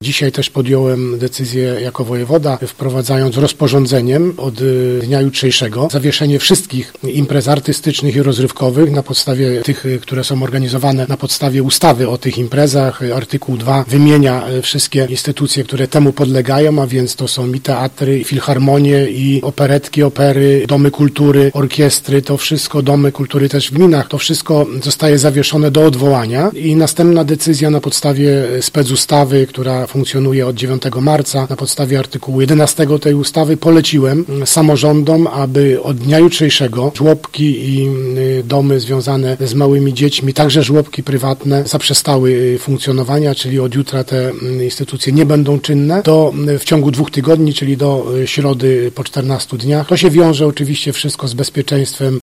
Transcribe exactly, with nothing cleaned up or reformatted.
Dzisiaj też podjąłem decyzję jako wojewoda, wprowadzając rozporządzeniem od dnia jutrzejszego zawieszenie wszystkich imprez artystycznych i rozrywkowych na podstawie tych, które są organizowane na podstawie ustawy o tych imprezach. Artykuł dwa wymienia wszystkie instytucje, które temu podlegają, a więc to są i teatry, i filharmonie, i operetki, opery, domy kultury, orkiestry, to wszystko, domy kultury też w gminach, to wszystko zostaje zawieszone do odwołania i następna decyzja na podstawie specustawy, która funkcjonuje od dziewiątego marca, na podstawie artykułu jedenastego tej ustawy poleciłem samorządom, aby od dnia jutrzejszego żłobki i domy związane z małymi dziećmi, także żłobki prywatne zaprzestały funkcjonowania, czyli od jutra te instytucje nie będą czynne do, w ciągu dwóch tygodni, czyli do środy po czternastu dniach. To się wiąże oczywiście wszystko z bezpieczeństwem